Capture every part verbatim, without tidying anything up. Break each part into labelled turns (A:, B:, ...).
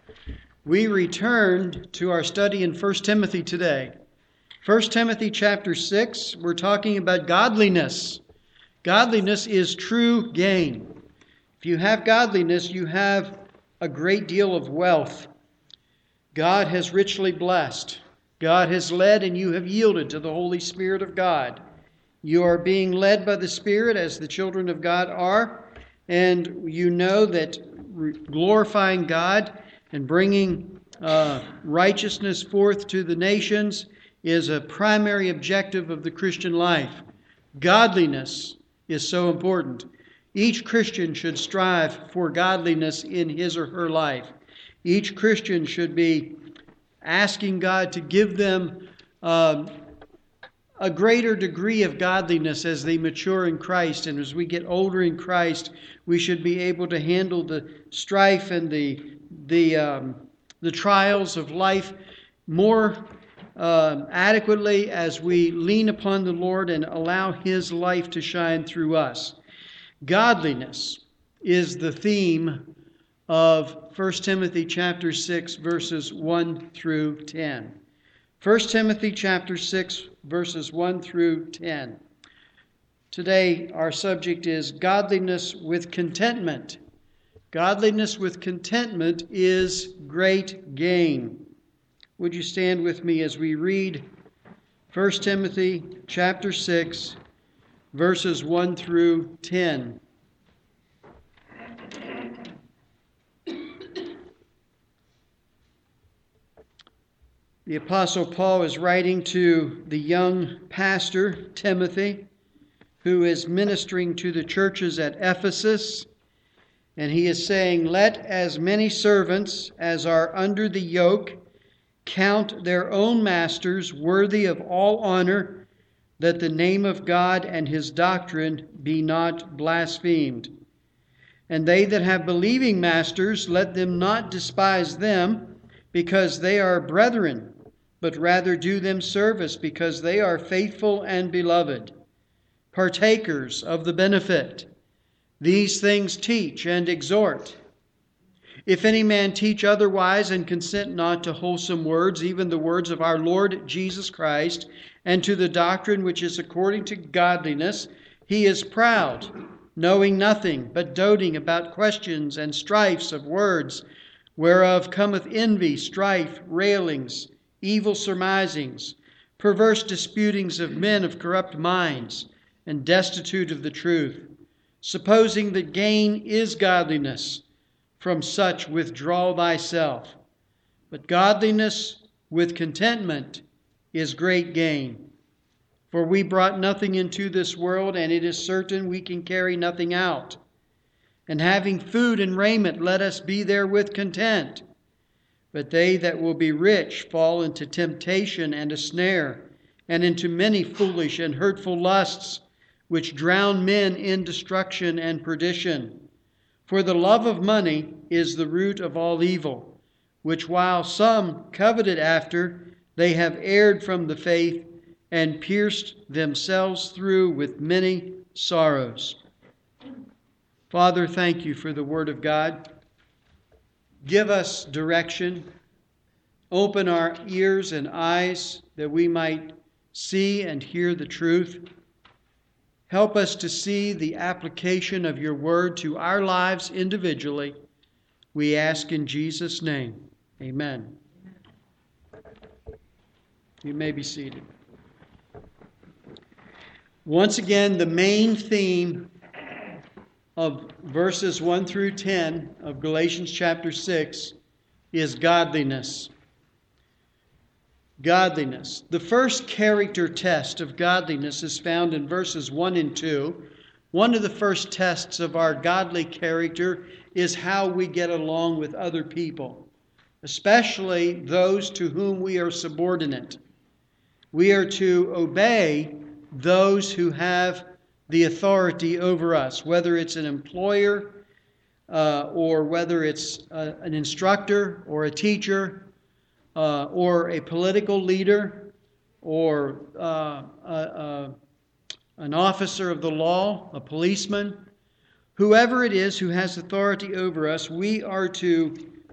A: We returned to our study in First Timothy today. First Timothy chapter six, we're talking about godliness. Godliness is true gain. If you have godliness, you have a great deal of wealth. God has richly blessed. God has led and you have yielded to the Holy Spirit of God. You are being led by the Spirit as the children of God are, and you know that glorifying God and bringing uh, righteousness forth to the nations is a primary objective of the Christian life. Godliness is so important. Each Christian should strive for godliness in his or her life. Each Christian should be asking God to give them um, a greater degree of godliness as they mature in Christ. And as we get older in Christ, we should be able to handle the strife and the the um, the trials of life more uh, adequately as we lean upon the Lord and allow His life to shine through us. Godliness is the theme of First Timothy chapter six, verses one through ten. First Timothy chapter six, verses one through ten. Today our subject is godliness with contentment. Godliness with contentment is great gain. Would you stand with me as we read First Timothy chapter six, verses one through ten. The Apostle Paul is writing to the young pastor, Timothy, who is ministering to the churches at Ephesus. And he is saying, "Let as many servants as are under the yoke count their own masters worthy of all honor, that the name of God and His doctrine be not blasphemed. And they that have believing masters, let them not despise them, because they are brethren, but rather do them service, because they are faithful and beloved, partakers of the benefit. These things teach and exhort. If any man teach otherwise and consent not to wholesome words, even the words of our Lord Jesus Christ, and to the doctrine which is according to godliness, he is proud, knowing nothing, but doting about questions and strifes of words, whereof cometh envy, strife, railings, evil surmisings, perverse disputings of men of corrupt minds, and destitute of the truth, supposing that gain is godliness. From such withdraw thyself. But godliness with contentment is great gain. For we brought nothing into this world, and it is certain we can carry nothing out. And having food and raiment, let us be therewith content. But they that will be rich fall into temptation and a snare, and into many foolish and hurtful lusts, which drown men in destruction and perdition. For the love of money is the root of all evil, which while some coveted after, they have erred from the faith and pierced themselves through with many sorrows." Father, thank you for the Word of God. Give us direction. Open our ears and eyes that we might see and hear the truth. Help us to see the application of your word to our lives individually. We ask in Jesus' name. Amen. You may be seated. Once again, the main theme of verses one through ten of Galatians chapter six is godliness. Godliness. The first character test of godliness is found in verses one and two. One of the first tests of our godly character is how we get along with other people, especially those to whom we are subordinate. We are to obey those who have the authority over us, whether it's an employer uh, or whether it's uh, an instructor or a teacher, Uh, or a political leader, or uh, uh, uh, an officer of the law, a policeman. Whoever it is who has authority over us, we are to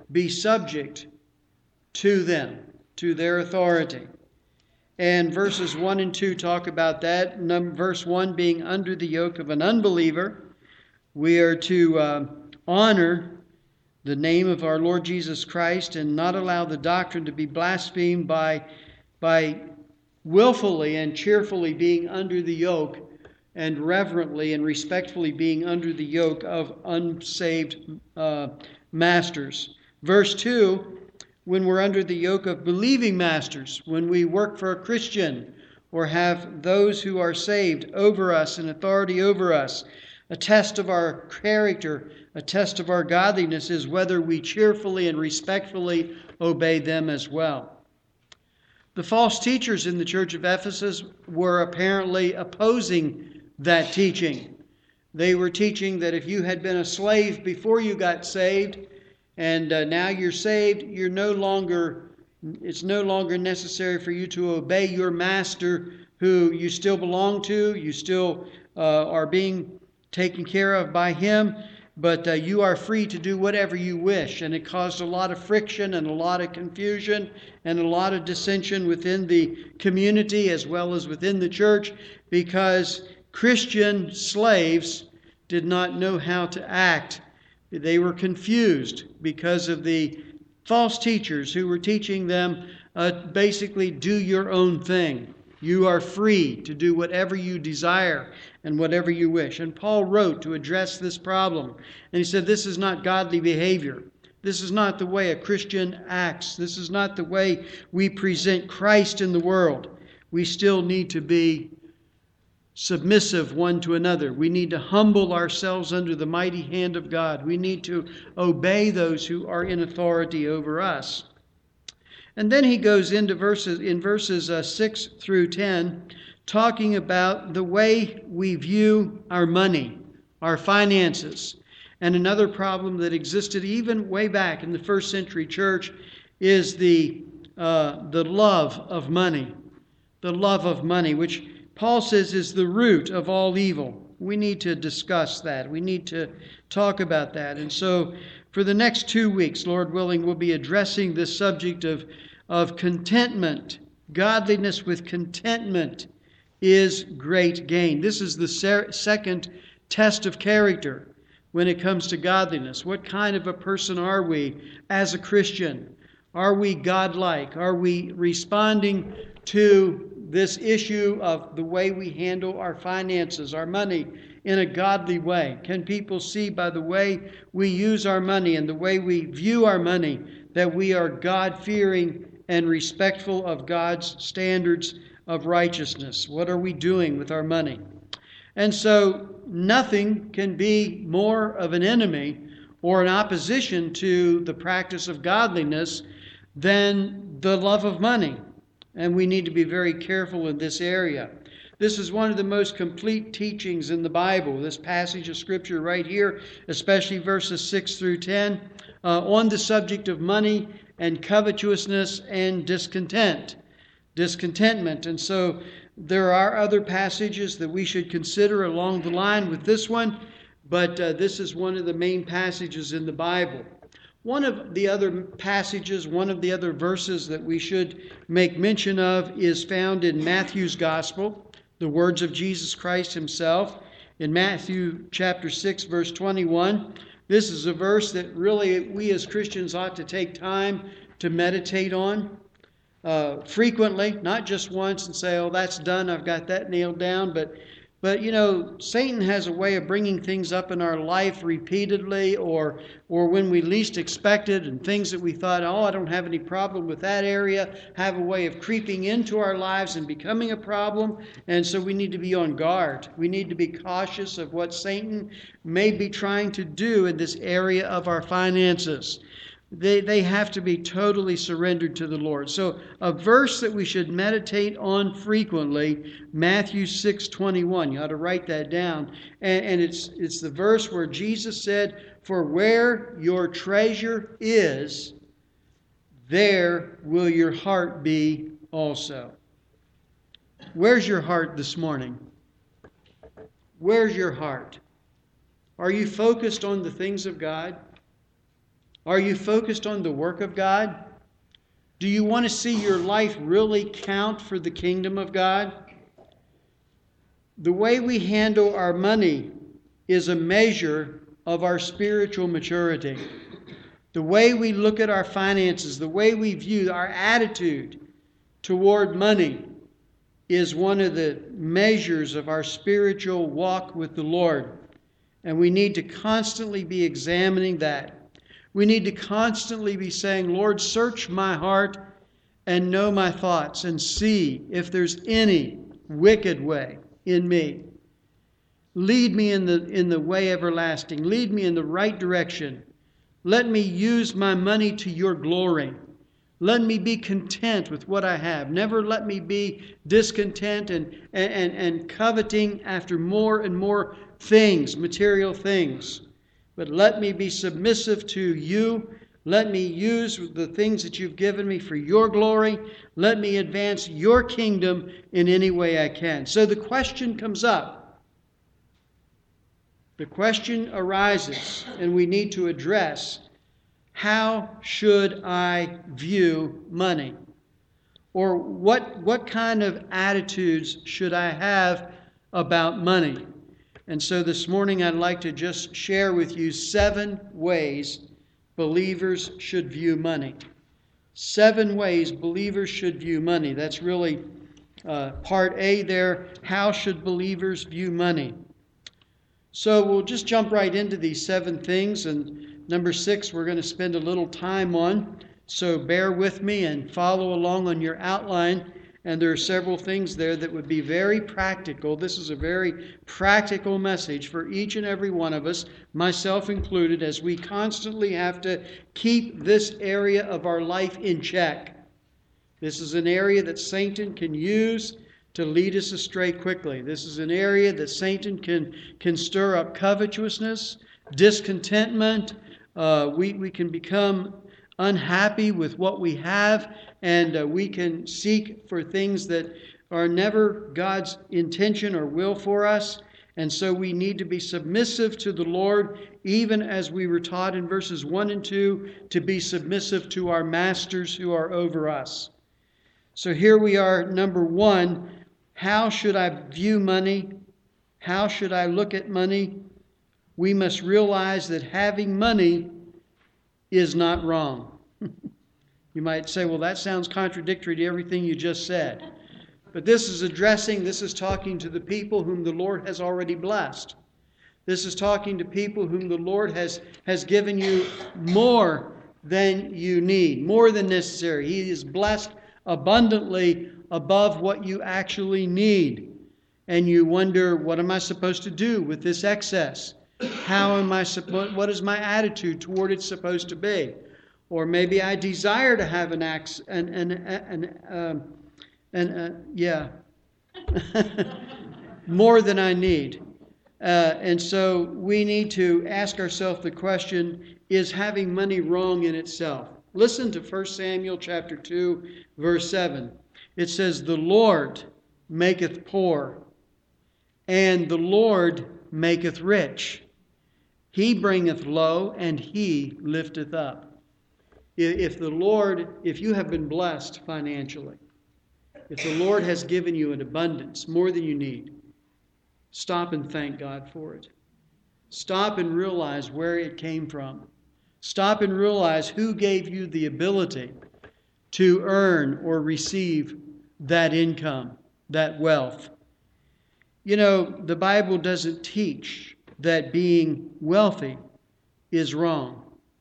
A: be subject to them, to their authority. And verses one and two talk about that. Number, verse one being under the yoke of an unbeliever. We are to uh, honor the name of our Lord Jesus Christ and not allow the doctrine to be blasphemed by, by willfully and cheerfully being under the yoke and reverently and respectfully being under the yoke of unsaved uh, masters. Verse two, when we're under the yoke of believing masters, when we work for a Christian or have those who are saved over us and authority over us, a test of our character, a test of our godliness is whether we cheerfully and respectfully obey them as well. The false teachers in the church of Ephesus were apparently opposing that teaching. They were teaching that if you had been a slave before you got saved, and uh, now you're saved, you're no longer, it's no longer necessary for you to obey your master who you still belong to, you still uh, are being taken care of by him, but uh, you are free to do whatever you wish. And it caused a lot of friction and a lot of confusion and a lot of dissension within the community as well as within the church, because Christian slaves did not know how to act. They were confused because of the false teachers who were teaching them uh, basically do your own thing. You are free to do whatever you desire and whatever you wish. And Paul wrote to address this problem. And he said, this is not godly behavior. This is not the way a Christian acts. This is not the way we present Christ in the world. We still need to be submissive one to another. We need to humble ourselves under the mighty hand of God. We need to obey those who are in authority over us. And then he goes into verses in verses uh, six through ten, talking about the way we view our money, our finances. And another problem that existed even way back in the first century church is the uh, the love of money. The love of money, which Paul says is the root of all evil. We need to discuss that. We need to talk about that. And so for the next two weeks, Lord willing, we'll be addressing this subject of, of contentment. Godliness with contentment is great gain. This is the ser- second test of character when it comes to godliness. What kind of a person are we as a Christian? Are we godlike? Are we responding to this issue of the way we handle our finances, our money, in a godly way? Can people see by the way we use our money and the way we view our money that we are God-fearing and respectful of God's standards of righteousness? What are we doing with our money? And so nothing can be more of an enemy or an opposition to the practice of godliness than the love of money. And we need to be very careful in this area. This is one of the most complete teachings in the Bible, this passage of Scripture right here, especially verses six through ten, uh, on the subject of money and covetousness and discontent, discontentment. And so there are other passages that we should consider along the line with this one, but uh, this is one of the main passages in the Bible. One of the other passages, one of the other verses that we should make mention of is found in Matthew's Gospel, the words of Jesus Christ himself. In Matthew chapter six, verse twenty-one, this is a verse that really we as Christians ought to take time to meditate on uh, frequently, not just once and say, oh, that's done, I've got that nailed down, but But, you know, Satan has a way of bringing things up in our life repeatedly or or when we least expect it, and things that we thought, oh, I don't have any problem with that area, have a way of creeping into our lives and becoming a problem. And so we need to be on guard. We need to be cautious of what Satan may be trying to do in this area of our finances. They, they have to be totally surrendered to the Lord. So a verse that we should meditate on frequently, Matthew six twenty-one. You ought to write that down. And, and it's, it's the verse where Jesus said, for where your treasure is, there will your heart be also. Where's your heart this morning? Where's your heart? Are you focused on the things of God? Are you focused on the work of God? Do you want to see your life really count for the kingdom of God? The way we handle our money is a measure of our spiritual maturity. The way we look at our finances, the way we view our attitude toward money is one of the measures of our spiritual walk with the Lord. And we need to constantly be examining that. We need to constantly be saying, Lord, search my heart and know my thoughts and see if there's any wicked way in me. Lead me in the, in the way everlasting. Lead me in the right direction. Let me use my money to your glory. Let me be content with what I have. Never let me be discontent and, and, and coveting after more and more things, material things. But let me be submissive to you. Let me use the things that you've given me for your glory. Let me advance your kingdom in any way I can. So the question comes up. The question arises, and we need to address, how should I view money? Or what, what kind of attitudes should I have about money? And so this morning I'd like to just share with you seven ways believers should view money. Seven ways believers should view money. That's really uh, part A there. How should believers view money? So we'll just jump right into these seven things. And number six, we're going to spend a little time on. So bear with me and follow along on your outline. And there are several things there that would be very practical. This is a very practical message for each and every one of us, myself included, as we constantly have to keep this area of our life in check. This is an area that Satan can use to lead us astray quickly. This is an area that Satan can, can stir up covetousness, discontentment. Uh, we, we can become unhappy with what we have, and uh, we can seek for things that are never God's intention or will for us. And so we need to be submissive to the Lord, even as we were taught in verses one and two, to be submissive to our masters who are over us. So here we are, number one. How should I view money? How should I look at money? We must realize that having money is not wrong. You might say, well, that sounds contradictory to everything you just said. But this is addressing, this is talking to the people whom the Lord has already blessed. This is talking to people whom the Lord has, has given you more than you need, more than necessary. He is blessed abundantly above what you actually need. And you wonder, what am I supposed to do with this excess? How am I supposed, what is my attitude toward it supposed to be? Or maybe I desire to have an ax, an, an, an, um, an uh, yeah, more than I need. Uh, and so we need to ask ourselves the question, is having money wrong in itself? Listen to First Samuel chapter two, verse seven. It says, the Lord maketh poor, and the Lord maketh rich. He bringeth low, and he lifteth up. If the Lord, if you have been blessed financially, if the Lord has given you an abundance, more than you need, stop and thank God for it. Stop and realize where it came from. Stop and realize who gave you the ability to earn or receive that income, that wealth. You know, the Bible doesn't teach that being wealthy is wrong.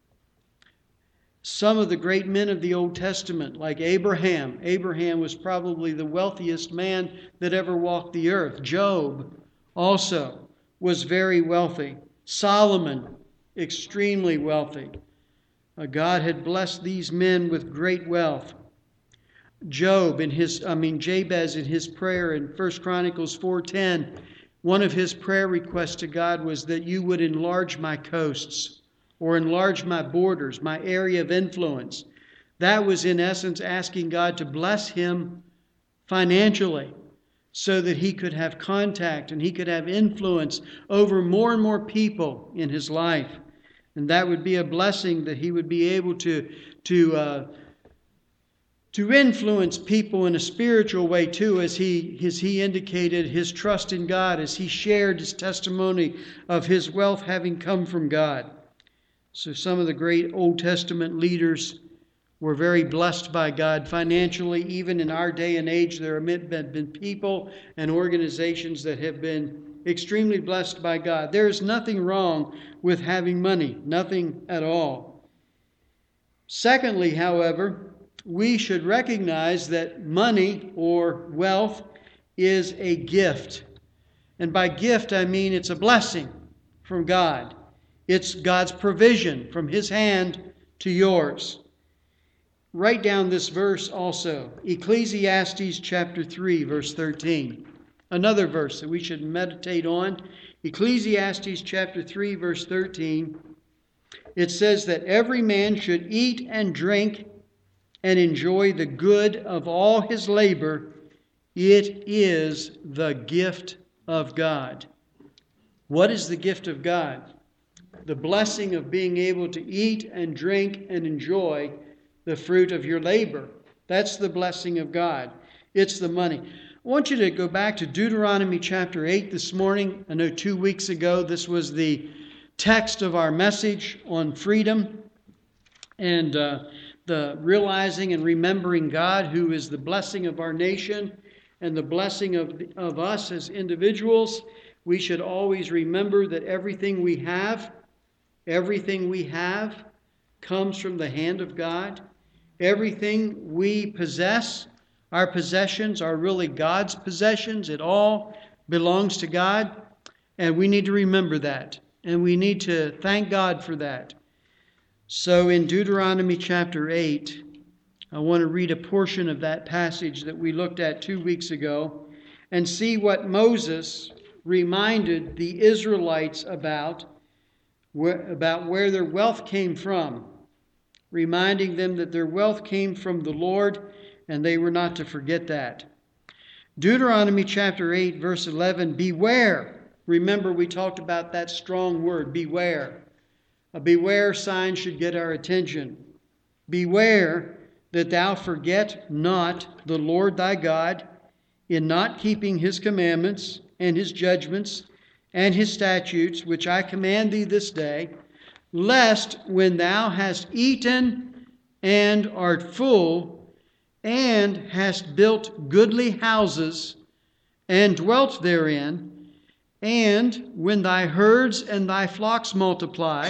A: Some of the great men of the Old Testament, like Abraham, Abraham was probably the wealthiest man that ever walked the earth. Job also was very wealthy. Solomon, extremely wealthy. Uh, God had blessed these men with great wealth. Job in his, I mean Jabez in his prayer in First Chronicles four ten, one of his prayer requests to God was that you would enlarge my coasts, or enlarge my borders, my area of influence. That was in essence asking God to bless him financially so that he could have contact and he could have influence over more and more people in his life. And that would be a blessing, that he would be able to, to, uh, to influence people in a spiritual way too, as he, as he indicated his trust in God, as he shared his testimony of his wealth having come from God. So some of the great Old Testament leaders were very blessed by God financially. Even in our day and age, there have been people and organizations that have been extremely blessed by God. There is nothing wrong with having money, nothing at all. Secondly, however, we should recognize that money or wealth is a gift. And by gift, I mean it's a blessing from God. It's God's provision from his hand to yours. Write down this verse also, Ecclesiastes chapter three, verse thirteen. Another verse that we should meditate on, Ecclesiastes chapter three, verse thirteen. It says that every man should eat and drink and enjoy the good of all his labor. It is the gift of God. What is the gift of God? The blessing of being able to eat and drink and enjoy the fruit of your labor. That's the blessing of God. It's the money. I want you to go back to Deuteronomy chapter eight this morning. I know two weeks ago this was the text of our message on freedom and uh, the realizing and remembering God, who is the blessing of our nation and the blessing of, of us as individuals. We should always remember that everything we have, everything we have comes from the hand of God. Everything we possess, our possessions are really God's possessions. It all belongs to God. And we need to remember that. And we need to thank God for that. So in Deuteronomy chapter eight, I want to read a portion of that passage that we looked at two weeks ago and see what Moses reminded the Israelites about, about where their wealth came from, reminding them that their wealth came from the Lord, and they were not to forget that. Deuteronomy chapter eight, verse eleven, beware. Remember, we talked about that strong word, beware. A beware sign should get our attention. Beware that thou forget not the Lord thy God in not keeping his commandments and his judgments and his statutes, which I command thee this day, lest when thou hast eaten and art full, and hast built goodly houses, and dwelt therein, and when thy herds and thy flocks multiply,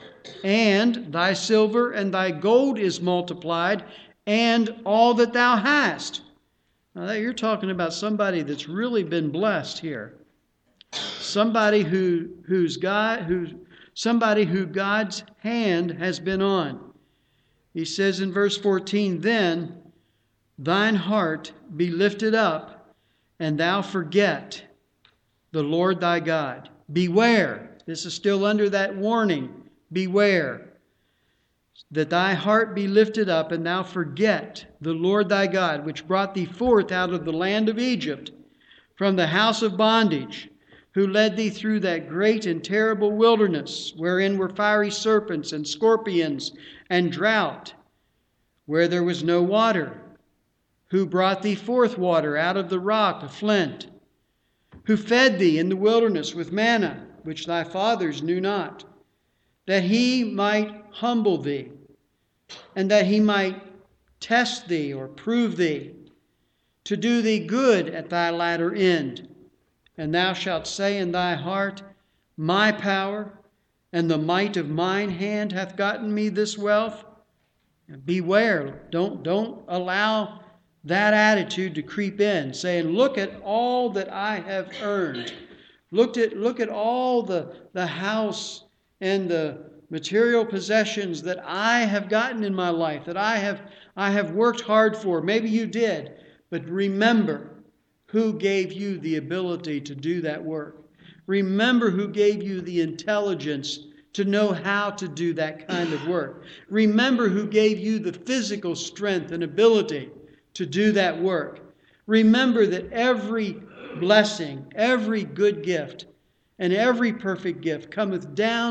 A: and thy silver and thy gold is multiplied, and all that thou hast. Now you're talking about somebody that's really been blessed here. Somebody who who's God who somebody who God's hand has been on. He says in verse fourteen, then thine heart be lifted up, and thou forget the Lord thy God. Beware. This is still under that warning. Beware. That thy heart be lifted up, and thou forget the Lord thy God, which brought thee forth out of the land of Egypt, from the house of bondage, who led thee through that great and terrible wilderness, wherein were fiery serpents and scorpions and drought, where there was no water, who brought thee forth water out of the rock of flint, who fed thee in the wilderness with manna, which thy fathers knew not, that he might humble thee, and that he might test thee or prove thee, to do thee good at thy latter end. And thou shalt say in thy heart, my power and the might of mine hand hath gotten me this wealth. Beware, don't, don't allow that attitude to creep in, saying, look at all that I have earned. Look at, look at all the, the house and the material possessions that I have gotten in my life, that I have, I have worked hard for. Maybe you did, but remember who gave you the ability to do that work. Remember who gave you the intelligence to know how to do that kind of work. Remember who gave you the physical strength and ability to do that work. Remember that every blessing, every good gift, and every perfect gift cometh down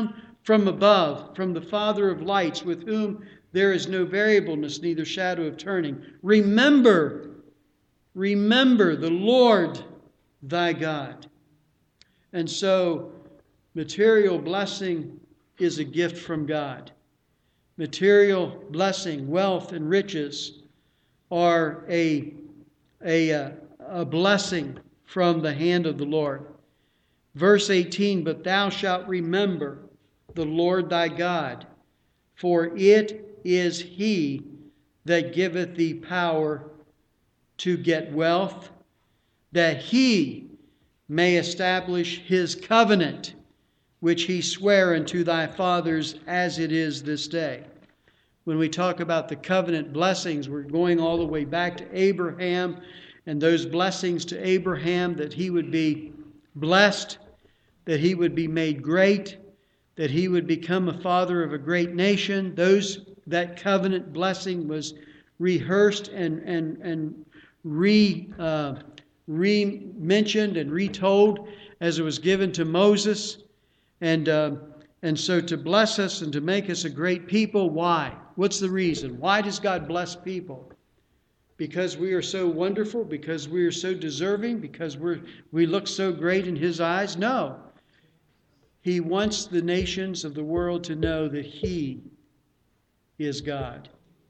A: from above, from the Father of lights, with whom there is no variableness, neither shadow of turning. Remember, remember the Lord thy God. And so, material blessing is a gift from God. Material blessing, wealth, and riches are a, a, a blessing from the hand of the Lord. Verse eighteen, but thou shalt remember the Lord thy God, for it is he that giveth thee power to get wealth, that he may establish his covenant, which he sware unto thy fathers as it is this day. When we talk about the covenant blessings, we're going all the way back to Abraham, and those blessings to Abraham, that he would be blessed, that he would be made great, that he would become a father of a great nation. Those that covenant blessing was rehearsed and and and re uh, re-mentioned and retold as it was given to Moses, and uh, and so to bless us and to make us a great people. Why? What's the reason? Why does God bless people? Because we are so wonderful? Because we are so deserving? Because we're we look so great in His eyes? No. He wants the nations of the world to know that He is God.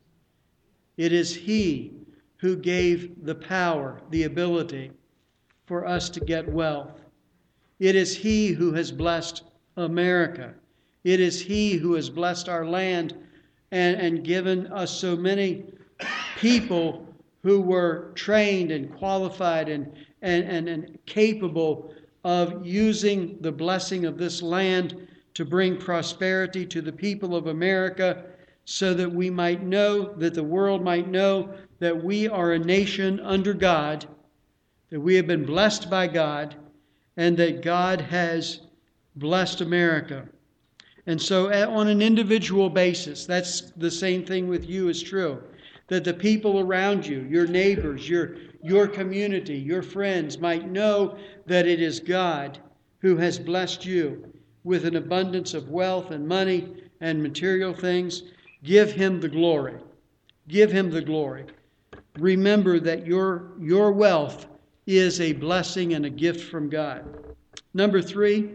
A: It is He who gave the power, the ability for us to get wealth. It is He who has blessed America. It is He who has blessed our land and, and given us so many people who were trained and qualified and, and, and, and capable of using the blessing of this land to bring prosperity to the people of America, so that we might know, that the world might know that we are a nation under God, that we have been blessed by God, and that God has blessed America. And so on an individual basis, that's the same thing with you is true. That the people around you, your neighbors, your, your community, your friends might know that it is God who has blessed you with an abundance of wealth and money and material things. Give Him the glory. Give Him the glory. Remember that your, your wealth is a blessing and a gift from God. Number three,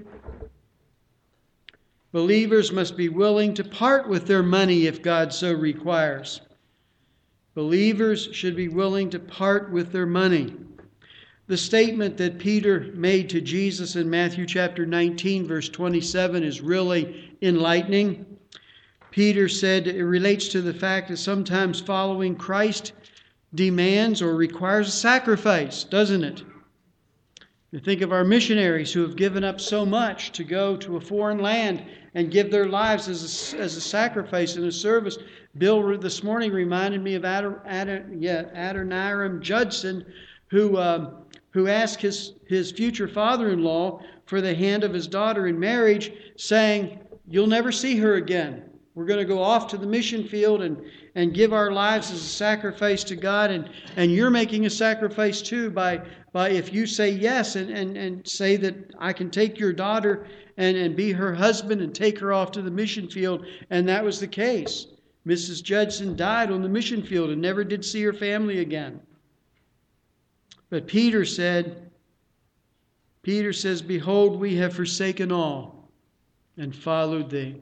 A: believers must be willing to part with their money if God so requires. Believers should be willing to part with their money. The statement that Peter made to Jesus in Matthew chapter nineteen, verse twenty-seven is really enlightening. Peter said it relates to the fact that sometimes following Christ demands or requires a sacrifice, doesn't it? You think of our missionaries who have given up so much to go to a foreign land and give their lives as a, as a sacrifice and a service. Bill this morning reminded me of Ador, Ador, yeah, Adoniram Judson, who um, who asked his, his future father-in-law for the hand of his daughter in marriage, saying, "You'll never see her again. We're going to go off to the mission field and, and give our lives as a sacrifice to God, and, and you're making a sacrifice too by by if you say yes and, and, and say that I can take your daughter and, and be her husband and take her off to the mission field." And that was the case. Missus Judson died on the mission field and never did see her family again. But Peter said, Peter says, "Behold, we have forsaken all and followed thee."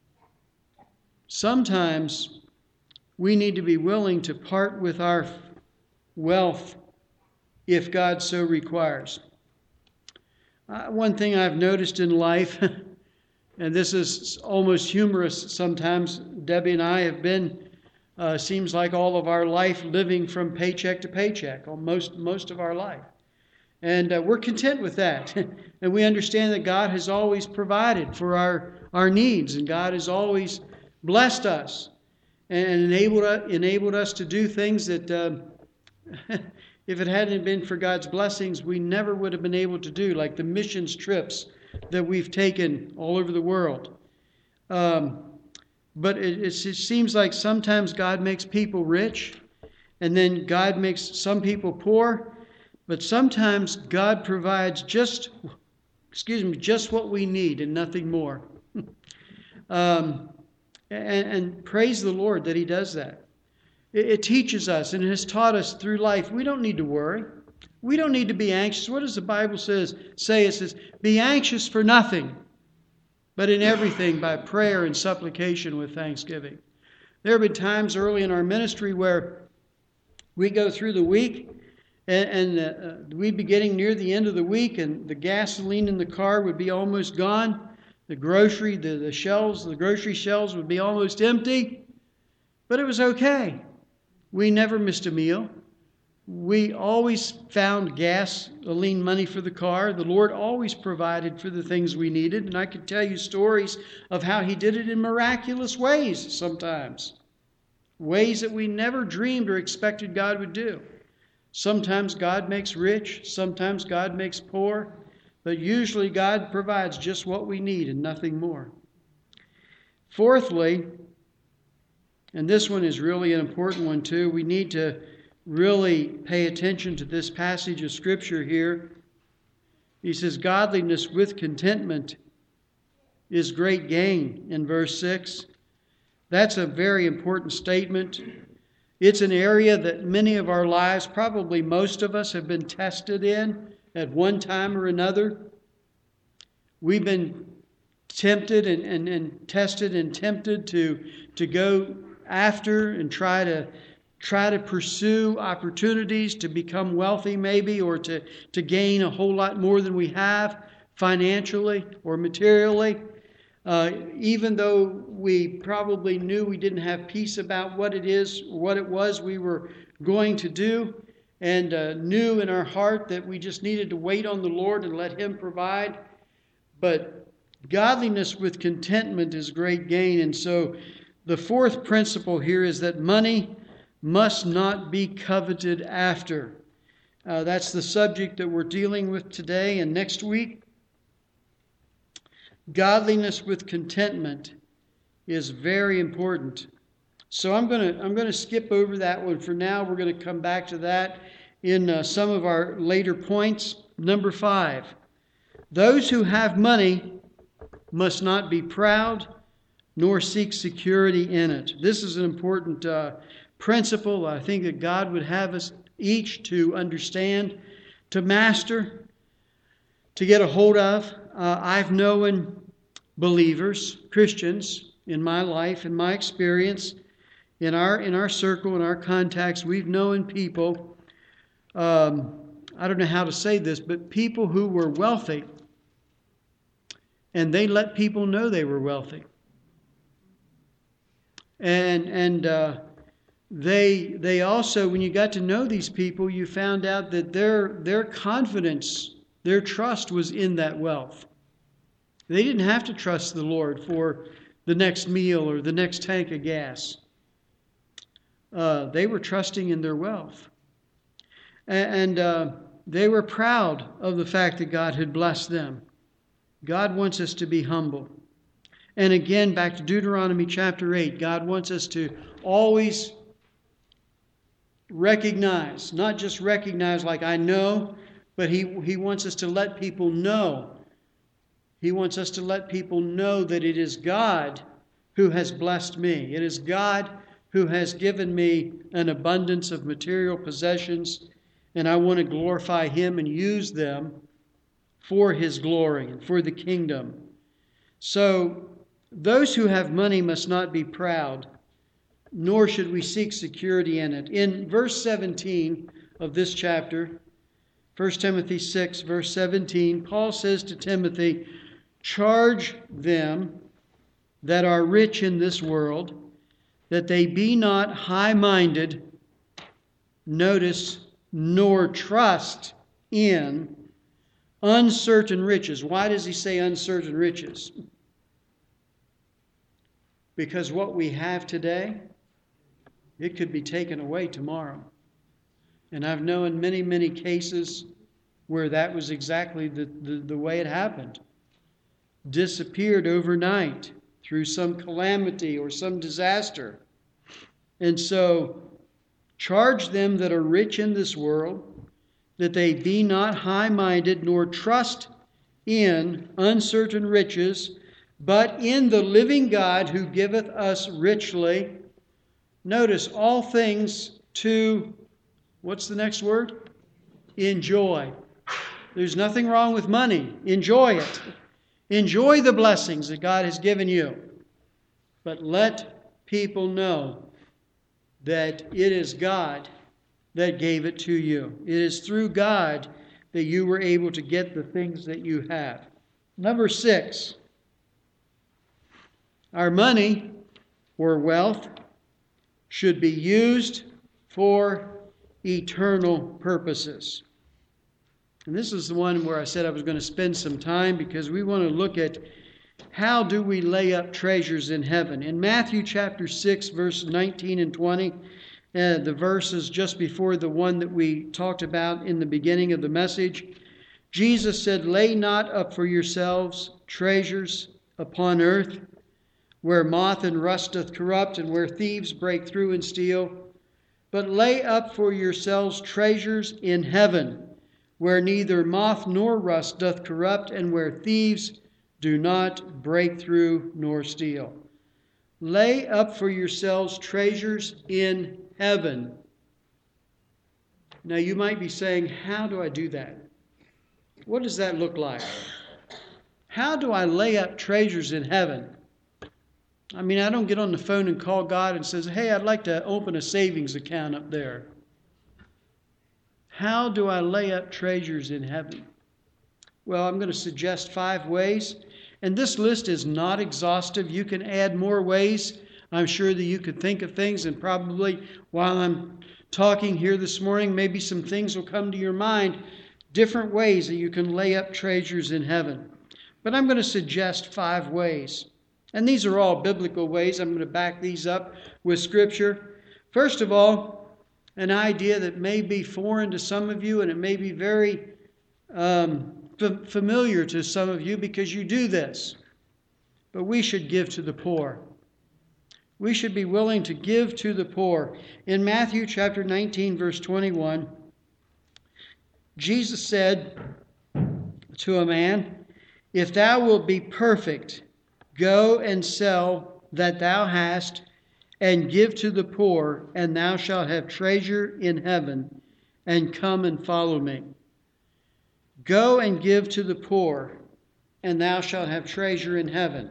A: Sometimes we need to be willing to part with our wealth if God so requires. Uh, one thing I've noticed in life, and this is almost humorous sometimes, Debbie and I have been, uh, seems like all of our life living from paycheck to paycheck, most, most of our life. And uh, we're content with that. And we understand that God has always provided for our, our needs, and God has always blessed us and enabled us, enabled us to do things that uh, if it hadn't been for God's blessings, we never would have been able to do, like the missions trips that we've taken all over the world. Um, but it, it seems like sometimes God makes people rich, and then God makes some people poor, but sometimes God provides just, excuse me, just what we need and nothing more. Um, and, and praise the Lord that he does that. It, it teaches us and it has taught us through life. We don't need to worry. We don't need to be anxious. What does the Bible says, say? It says, be anxious for nothing, but in everything by prayer and supplication with thanksgiving. There have been times early in our ministry where we go through the week and, and uh, we'd be getting near the end of the week and the gasoline in the car would be almost gone. The grocery, the, the shelves, the grocery shelves would be almost empty. But it was okay. We never missed a meal. We always found gasoline money for the car. The Lord always provided for the things we needed. And I could tell you stories of how he did it in miraculous ways sometimes. Ways that we never dreamed or expected God would do. Sometimes God makes rich. Sometimes God makes poor. But usually God provides just what we need and nothing more. Fourthly, and this one is really an important one too, we need to really pay attention to this passage of Scripture here. He says, godliness with contentment is great gain in verse six. That's a very important statement. It's an area that many of our lives, probably most of us, have been tested in at one time or another. We've been tempted and, and, and tested and tempted to, to go after and try to try to pursue opportunities to become wealthy maybe, or to, to gain a whole lot more than we have financially or materially. Uh, even though we probably knew we didn't have peace about what it is, what it was we were going to do, and uh, knew in our heart that we just needed to wait on the Lord and let him provide. But godliness with contentment is great gain. And so the fourth principle here is that money must not be coveted after. Uh, that's the subject that we're dealing with today and next week. Godliness with contentment is very important. So I'm going to I'm going to skip over that one for now. We're going to come back to that in uh, some of our later points. Number five, those who have money must not be proud nor seek security in it. This is an important uh, principle I think that God would have us each to understand, to master, to get a hold of. Uh, I've known believers, Christians, in my life, in my experience, in our in our circle, in our contacts, we've known people, um, I don't know how to say this, but people who were wealthy, and they let people know they were wealthy. And and uh, they they also, when you got to know these people, you found out that their their confidence, their trust was in that wealth. They didn't have to trust the Lord for the next meal or the next tank of gas. Uh, they were trusting in their wealth. And, and uh, they were proud of the fact that God had blessed them. God wants us to be humble. And again, back to Deuteronomy chapter eight, God wants us to always recognize, not just recognize like I know, but he, he wants us to let people know. He wants us to let people know that it is God who has blessed me. It is God who has given me an abundance of material possessions, and I want to glorify him and use them for his glory and for the kingdom. So those who have money must not be proud, nor should we seek security in it. In verse seventeen of this chapter, First Timothy six, verse seventeen, Paul says to Timothy, charge them that are rich in this world, that they be not high-minded, notice, nor trust in uncertain riches. Why does he say uncertain riches? Because what we have today, it could be taken away tomorrow. And I've known many, many cases where that was exactly the, the, the way it happened. Disappeared overnight through some calamity or some disaster. And so, charge them that are rich in this world, that they be not high-minded, nor trust in uncertain riches, but in the living God who giveth us richly, notice, all things to, what's the next word? Enjoy. There's nothing wrong with money. Enjoy it. Enjoy the blessings that God has given you. But let people know that it is God that gave it to you. It is through God that you were able to get the things that you have. Number six, our money or wealth should be used for eternal purposes. And this is the one where I said I was going to spend some time, because we want to look at how do we lay up treasures in heaven. In Matthew chapter six, verse nineteen and twenty, uh, the verses just before the one that we talked about in the beginning of the message, Jesus said, "Lay not up for yourselves treasures upon earth, where moth and rust doth corrupt, and where thieves break through and steal. But lay up for yourselves treasures in heaven, where neither moth nor rust doth corrupt, and where thieves do not break through nor steal." Lay up for yourselves treasures in heaven. Now you might be saying, how do I do that? What does that look like? How do I lay up treasures in heaven? I mean, I don't get on the phone and call God and says, "Hey, I'd like to open a savings account up there." How do I lay up treasures in heaven? Well, I'm going to suggest five ways. And this list is not exhaustive. You can add more ways. I'm sure that you could think of things, and probably while I'm talking here this morning, maybe some things will come to your mind, different ways that you can lay up treasures in heaven. But I'm going to suggest five ways. And these are all biblical ways. I'm going to back these up with Scripture. First of all, an idea that may be foreign to some of you, and it may be very um, f- familiar to some of you because you do this. But we should give to the poor. We should be willing to give to the poor. In Matthew chapter nineteen, verse twenty-one, Jesus said to a man, "If thou wilt be perfect, go and sell that thou hast, and give to the poor, and thou shalt have treasure in heaven, and come and follow me." Go and give to the poor, and thou shalt have treasure in heaven.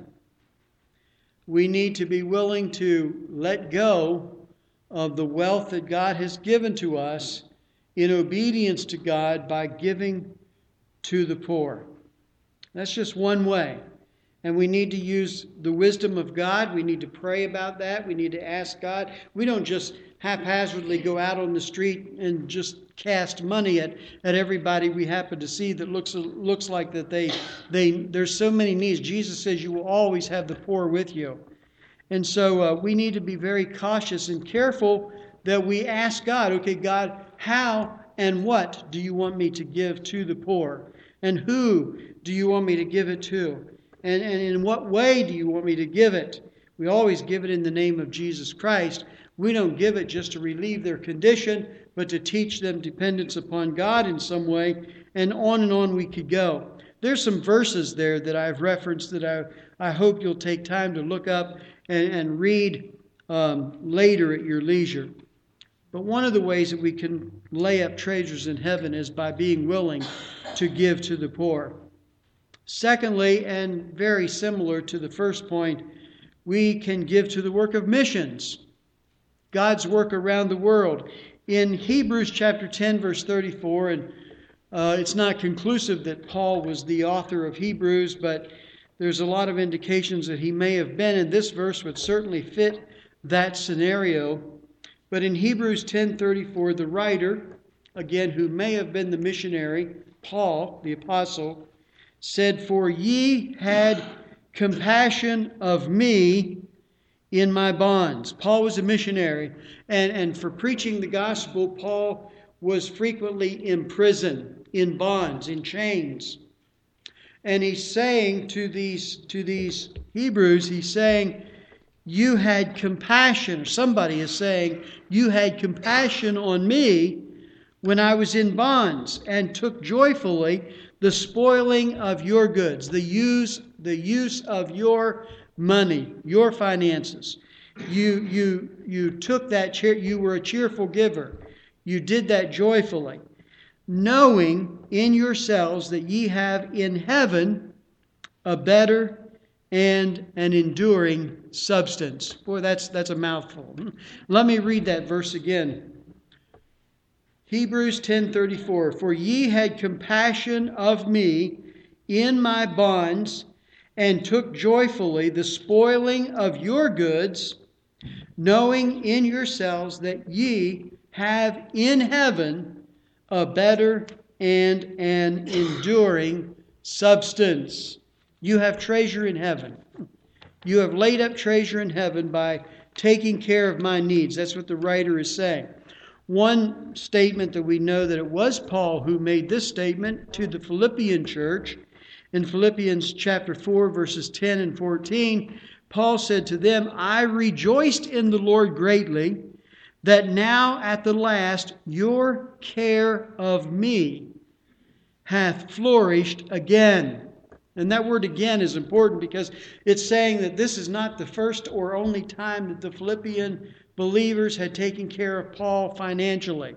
A: We need to be willing to let go of the wealth that God has given to us in obedience to God by giving to the poor. That's just one way. And we need to use the wisdom of God. We need to pray about that. We need to ask God. We don't just haphazardly go out on the street and just cast money at, at everybody we happen to see that looks looks like that they they there's so many needs. Jesus says you will always have the poor with you. And so uh, we need to be very cautious and careful that we ask God, okay, God, how and what do you want me to give to the poor? And who do you want me to give it to? And, and in what way do you want me to give it? We always give it in the name of Jesus Christ. We don't give it just to relieve their condition, but to teach them dependence upon God in some way. And on and on we could go. There's some verses there that I've referenced that I, I hope you'll take time to look up and, and read um, later at your leisure. But one of the ways that we can lay up treasures in heaven is by being willing to give to the poor. Secondly, and very similar to the first point, we can give to the work of missions, God's work around the world. In Hebrews chapter ten, verse thirty-four, and uh, it's not conclusive that Paul was the author of Hebrews, but there's a lot of indications that he may have been, and this verse would certainly fit that scenario. But in Hebrews ten thirty-four, the writer, again, who may have been the missionary, Paul, the apostle, said, "For ye had compassion of me in my bonds." Paul was a missionary, and, and for preaching the gospel, Paul was frequently in prison, in bonds, in chains. And he's saying to these, to these Hebrews, he's saying, you had compassion, or somebody is saying, you had compassion on me when I was in bonds, and took joyfully the spoiling of your goods, the use the use of your money, your finances. You you you took that cheer, you were a cheerful giver. You did that joyfully, knowing in yourselves that ye have in heaven a better and an enduring substance. Boy, that's that's a mouthful. Let me read that verse again. Hebrews ten thirty-four. For ye had compassion of me in my bonds, and took joyfully the spoiling of your goods, knowing in yourselves that ye have in heaven a better and an enduring substance. You have treasure in heaven. You have laid up treasure in heaven by taking care of my needs. That's what the writer is saying. One statement that we know that it was Paul who made this statement to the Philippian church. In Philippians chapter four, verses ten and fourteen, Paul said to them, I rejoiced in the Lord greatly, that now at the last your care of me hath flourished again. And that word again is important because it's saying that this is not the first or only time that the Philippian believers had taken care of Paul financially.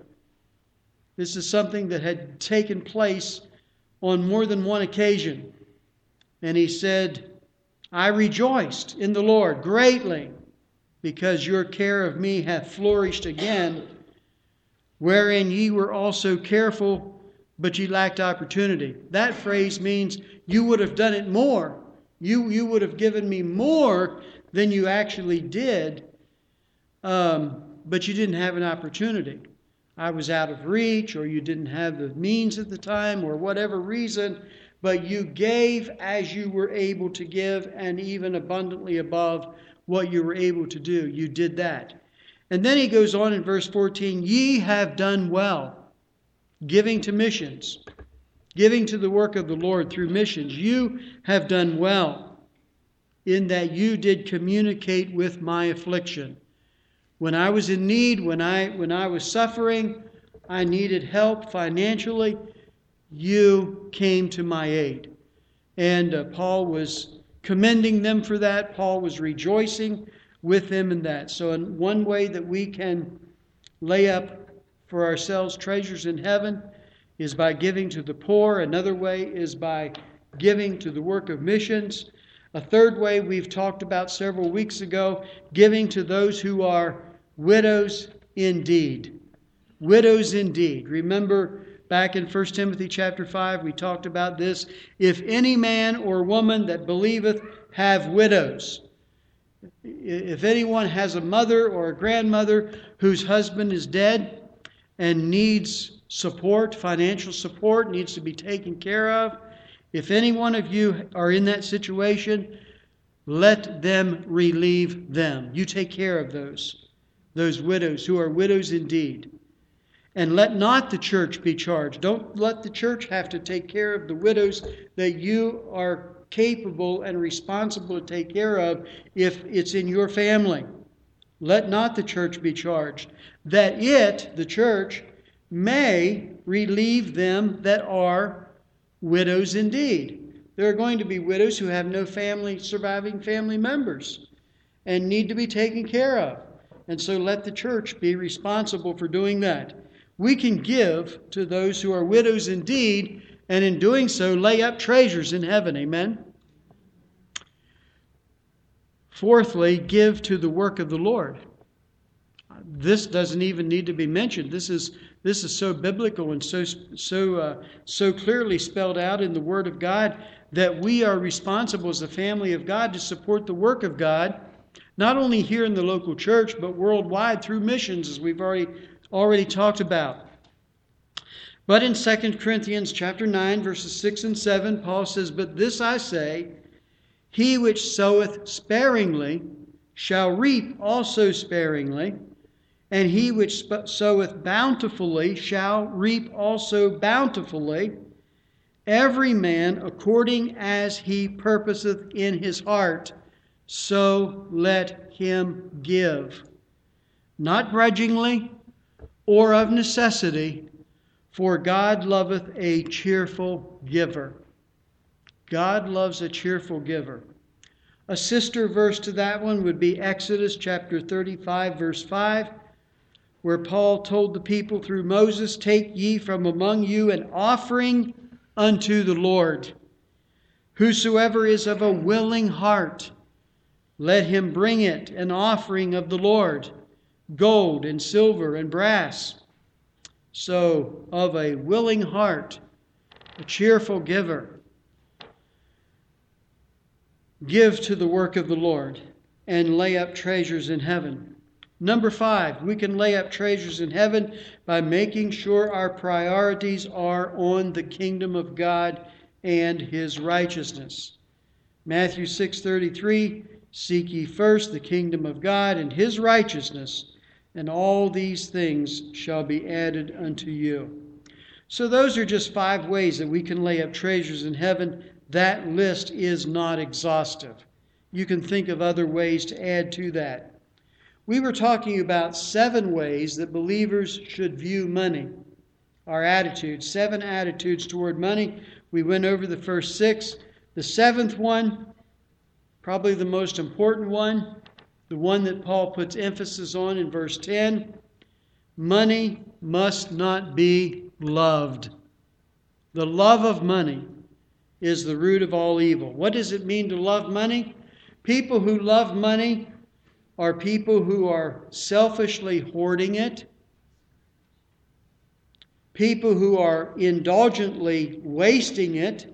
A: This is something that had taken place on more than one occasion. And he said, I rejoiced in the Lord greatly, because your care of me hath flourished again, wherein ye were also careful, but ye lacked opportunity. That phrase means you would have done it more. You, you would have given me more than you actually did, um, but you didn't have an opportunity. I was out of reach, or you didn't have the means at the time, or whatever reason, but you gave as you were able to give, and even abundantly above what you were able to do. You did that. And then he goes on in verse fourteen, ye have done well, giving to missions, giving to the work of the Lord through missions. You have done well in that you did communicate with my affliction. When I was in need, when I when I was suffering, I needed help financially, you came to my aid. And uh, Paul was commending them for that. Paul was rejoicing with them in that. So in one way that we can lay up for ourselves treasures in heaven is by giving to the poor. Another way is by giving to the work of missions. A third way we've talked about several weeks ago, giving to those who are widows indeed. Widows indeed. Remember back in First Timothy chapter five, we talked about this. If any man or woman that believeth have widows, if anyone has a mother or a grandmother whose husband is dead and needs support, financial support, needs to be taken care of, if any one of you are in that situation, let them relieve them. You take care of those, those widows who are widows indeed. And let not the church be charged. Don't let the church have to take care of the widows that you are capable and responsible to take care of if it's in your family. Let not the church be charged, that it, the church, may relieve them that are widows indeed. There are going to be widows who have no family, surviving family members and need to be taken care of. And so let the church be responsible for doing that. We can give to those who are widows indeed, and in doing so, lay up treasures in heaven. Amen? Fourthly, give to the work of the Lord. This doesn't even need to be mentioned. This is this is so biblical and so so uh, so clearly spelled out in the Word of God that we are responsible as a family of God to support the work of God, not only here in the local church, but worldwide through missions, as we've already already talked about. But in Second Corinthians chapter nine, verses six and seven, Paul says, But this I say, he which soweth sparingly shall reap also sparingly, and he which soweth bountifully shall reap also bountifully. Every man according as he purposeth in his heart, so let him give. Not grudgingly, or of necessity, for God loveth a cheerful giver. God loves a cheerful giver. A sister verse to that one would be Exodus chapter thirty-five, verse five, where Paul told the people through Moses, "Take ye from among you an offering unto the Lord. Whosoever is of a willing heart, let him bring it, an offering of the Lord, gold and silver and brass." So, of a willing heart, a cheerful giver, give to the work of the Lord and lay up treasures in heaven. Number five, we can lay up treasures in heaven by making sure our priorities are on the kingdom of God and His righteousness. Matthew six thirty-three, "Seek ye first the kingdom of God and His righteousness, and all these things shall be added unto you." So those are just five ways that we can lay up treasures in heaven. That list is not exhaustive. You can think of other ways to add to that. We were talking about seven ways that believers should view money. Our attitudes, seven attitudes toward money. We went over the first six. The seventh one, probably the most important one, the one that Paul puts emphasis on in verse ten, money must not be loved. The love of money is the root of all evil. What does it mean to love money? People who love money are people who are selfishly hoarding it, people who are indulgently wasting it,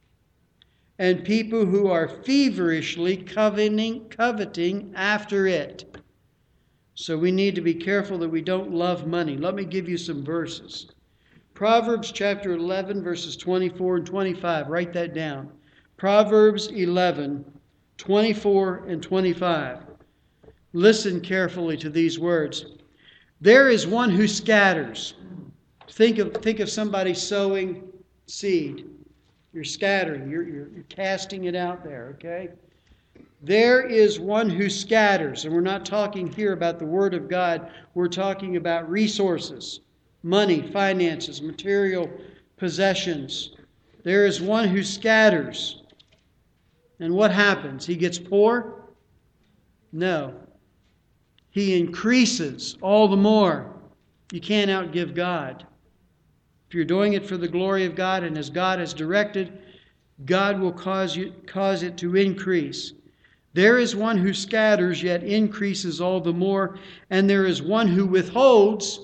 A: and people who are feverishly coveting, coveting after it. So we need to be careful that we don't love money. Let me give you some verses. Proverbs chapter eleven, verses twenty-four and twenty-five. Write that down. Proverbs eleven, twenty-four and twenty-five. Listen carefully to these words. There is one who scatters. Think of, think of somebody sowing seed. You're scattering. You're, you're, you're casting it out there, okay? There is one who scatters. And we're not talking here about the Word of God. We're talking about resources, money, finances, material possessions. There is one who scatters. And what happens? He gets poor? No. He increases all the more. You can't outgive God. If you're doing it for the glory of God and as God has directed, God will cause you, cause it to increase. There is one who scatters, yet increases all the more. And there is one who withholds.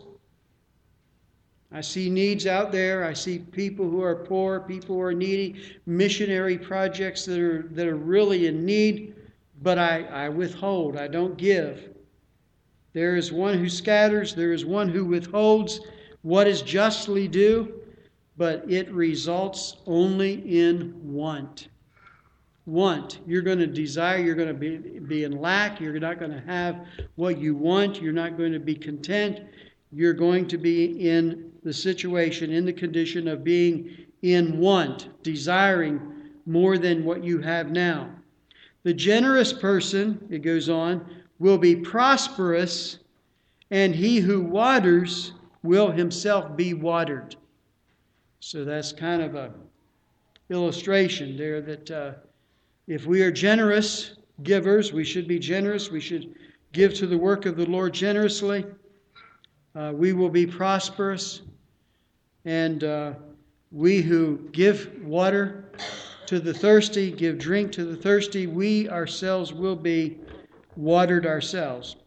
A: I see needs out there. I see people who are poor, people who are needy, missionary projects that are, that are really in need. But I, I withhold. I don't give. There is one who scatters. There is one who withholds what is justly due, but it results only in want. Want. You're going to desire, you're going to be, be in lack, you're not going to have what you want, you're not going to be content, you're going to be in the situation, in the condition of being in want, desiring more than what you have now. The generous person, it goes on, will be prosperous, and he who waters will himself be watered. So that's kind of a illustration there that uh, if we are generous givers, we should be generous. We should give to the work of the Lord generously. Uh, we will be prosperous. And uh, we who give water to the thirsty, give drink to the thirsty, we ourselves will be watered ourselves.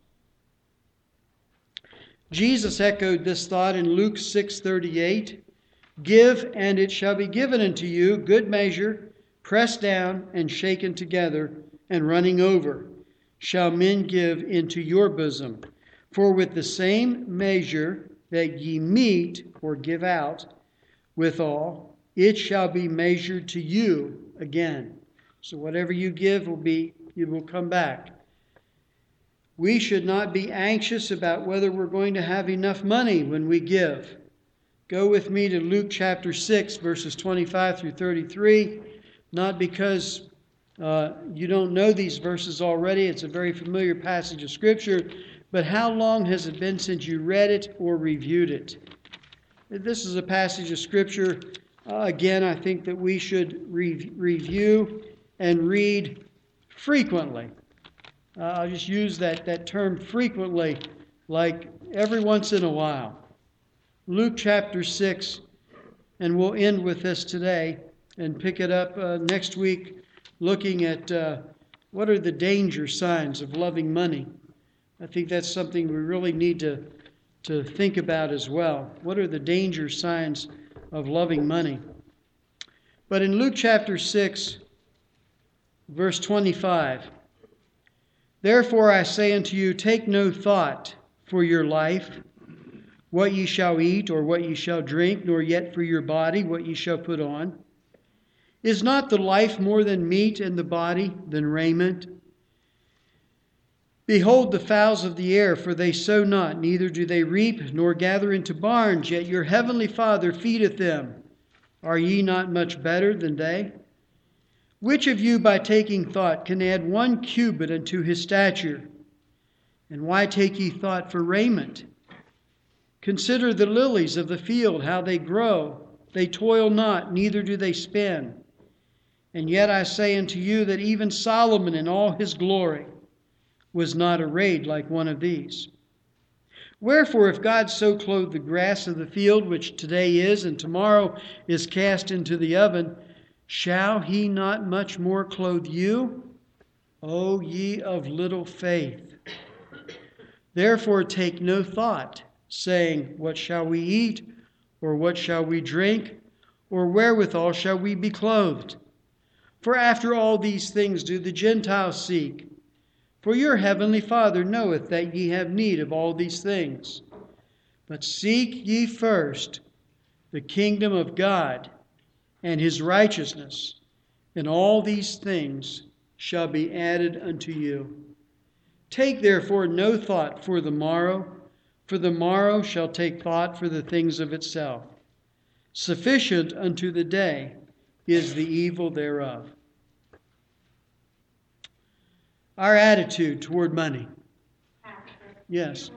A: Jesus echoed this thought in Luke six thirty-eight. Give, and it shall be given unto you, good measure, pressed down and shaken together, and running over, shall men give into your bosom. For with the same measure that ye mete, or give out, withal, it shall be measured to you again. So whatever you give will be, it will come back. We should not be anxious about whether we're going to have enough money when we give. Go with me to Luke chapter six, verses twenty-five through thirty-three. Not because uh, you don't know these verses already. It's a very familiar passage of Scripture. But how long has it been since you read it or reviewed it? This is a passage of Scripture Uh, again, I think that we should re- review and read frequently. Uh, I'll just use that, that term frequently, like every once in a while. Luke chapter six, and we'll end with this today and pick it up uh, next week, looking at uh, what are the danger signs of loving money. I think that's something we really need to, to think about as well. What are the danger signs of loving money? But in Luke chapter six, verse twenty-five, therefore I say unto you, take no thought for your life, what ye shall eat or what ye shall drink, nor yet for your body what ye shall put on. Is not the life more than meat, and the body than raiment? Behold the fowls of the air, for they sow not, neither do they reap, nor gather into barns, yet your heavenly Father feedeth them. Are ye not much better than they? Which of you by taking thought can add one cubit unto his stature? And why take ye thought for raiment? Consider the lilies of the field, how they grow. They toil not, neither do they spin. And yet I say unto you that even Solomon in all his glory was not arrayed like one of these. Wherefore, if God so clothe the grass of the field, which today is and tomorrow is cast into the oven, shall he not much more clothe you, O ye of little faith? Therefore take no thought, saying, what shall we eat, or what shall we drink, or wherewithal shall we be clothed? For after all these things do the Gentiles seek. For your heavenly Father knoweth that ye have need of all these things. But seek ye first the kingdom of God and his righteousness, and all these things shall be added unto you. Take therefore no thought for the morrow, for the morrow shall take thought for the things of itself. Sufficient unto the day is the evil thereof. Our attitude toward money. Yes.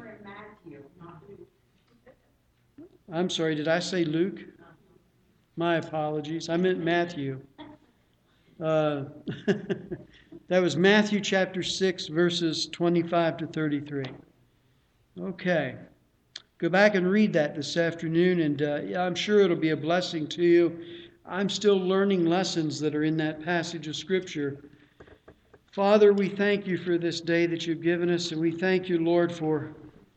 A: I'm sorry, did I say Luke? My apologies. I meant Matthew. Uh, that was Matthew chapter six, verses twenty-five to thirty-three. Okay. Go back and read that this afternoon, and uh, yeah, I'm sure it'll be a blessing to you. I'm still learning lessons that are in that passage of Scripture. Father, we thank you for this day that you've given us, and we thank you, Lord, for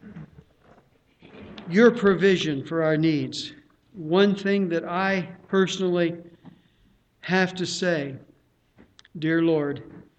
A: your provision for our needs. One thing that I personally have to say, dear Lord,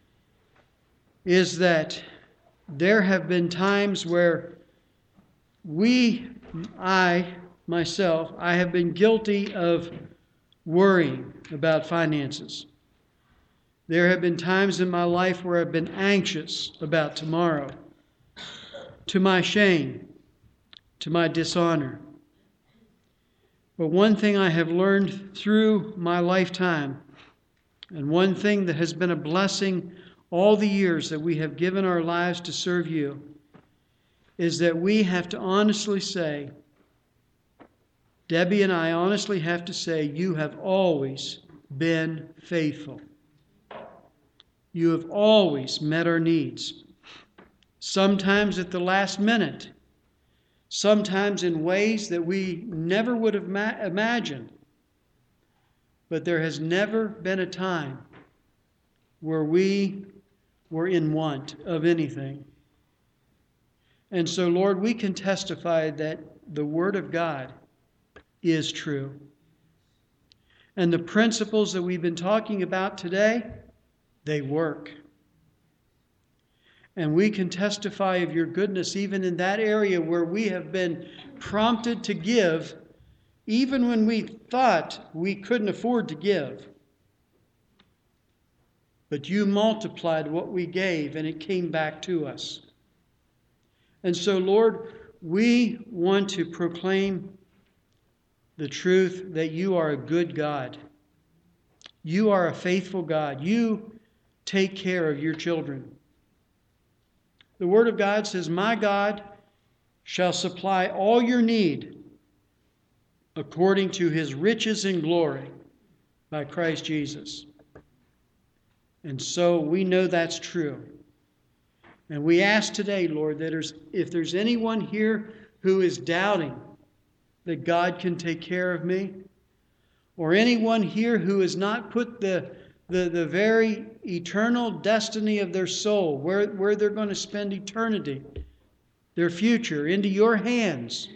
A: is that there have been times where we, I, myself, I have been guilty of worrying about finances. There have been times in my life where I've been anxious about tomorrow, to my shame, to my dishonor. But one thing I have learned through my lifetime, and one thing that has been a blessing all the years that we have given our lives to serve you, is that we have to honestly say, Debbie and I honestly have to say, you have always been faithful. You have always met our needs. Sometimes at the last minute. Sometimes in ways that we never would have ma- imagined. But there has never been a time where we were in want of anything. And so, Lord, we can testify that the Word of God is true. And the principles that we've been talking about today, they work. And we can testify of your goodness even in that area where we have been prompted to give, even when we thought we couldn't afford to give. But you multiplied what we gave, and it came back to us. And so, Lord, we want to proclaim the truth that you are a good God. You are a faithful God. You take care of your children. The Word of God says, my God shall supply all your need according to his riches in glory by Christ Jesus. And so we know that's true. And we ask today, Lord, that there's, if there's anyone here who is doubting that God can take care of me, or anyone here who has not put the, the, the very eternal destiny of their soul, where, where they're going to spend eternity, their future, into your hands,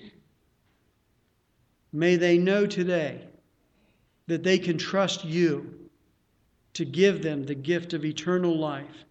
A: may they know today that they can trust you to give them the gift of eternal life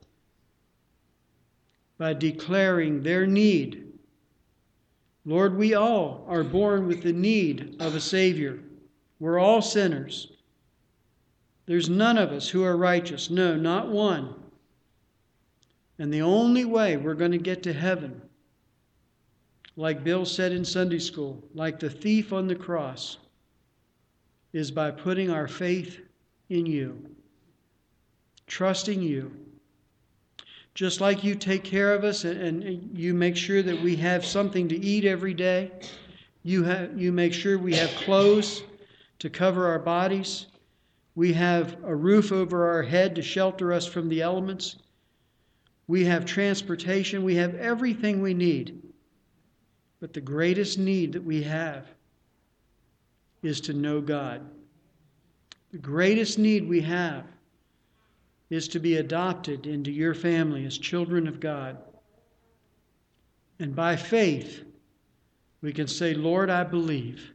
A: by declaring their need. Lord, we all are born with the need of a Savior. We're all sinners. There's none of us who are righteous. No, not one. And the only way we're going to get to heaven, like Bill said in Sunday school, like the thief on the cross, is by putting our faith in you, trusting you. Just like you take care of us and, and you make sure that we have something to eat every day, you have, you make sure we have clothes to cover our bodies, we have a roof over our head to shelter us from the elements, we have transportation, we have everything we need. But the greatest need that we have is to know God. The greatest need we have is to be adopted into your family as children of God. And by faith, we can say, Lord, I believe.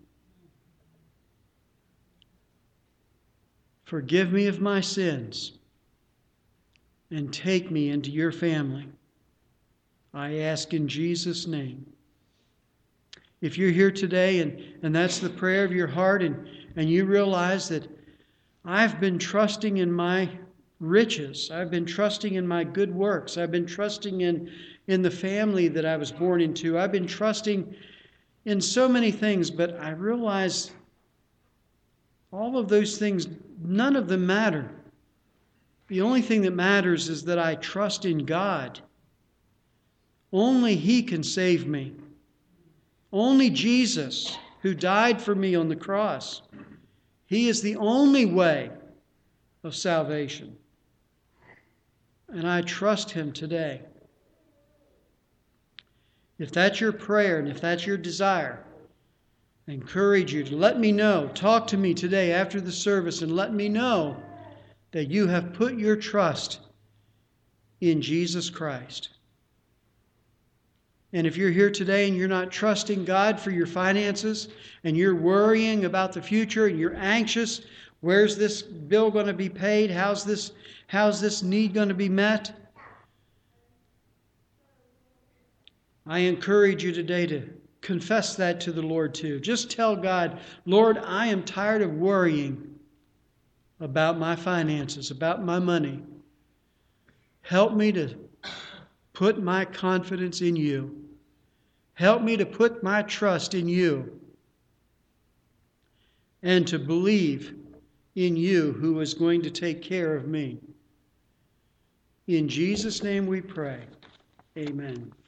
A: Forgive me of my sins and take me into your family. I ask in Jesus' name. If you're here today and, and that's the prayer of your heart and, and you realize that I've been trusting in my riches, I've been trusting in my good works, I've been trusting in, in the family that I was born into, I've been trusting in so many things, but I realize all of those things, none of them matter. The only thing that matters is that I trust in God. Only He can save me. Only Jesus, who died for me on the cross, He is the only way of salvation. And I trust Him today. If that's your prayer and if that's your desire, I encourage you to let me know. Talk to me today after the service and let me know that you have put your trust in Jesus Christ. And if you're here today and you're not trusting God for your finances and you're worrying about the future and you're anxious, where's this bill going to be paid? How's this, how's this need going to be met? I encourage you today to confess that to the Lord too. Just tell God, Lord, I am tired of worrying about my finances, about my money. Help me to put my confidence in you. Help me to put my trust in you and to believe in you who is going to take care of me. In Jesus' name we pray. Amen.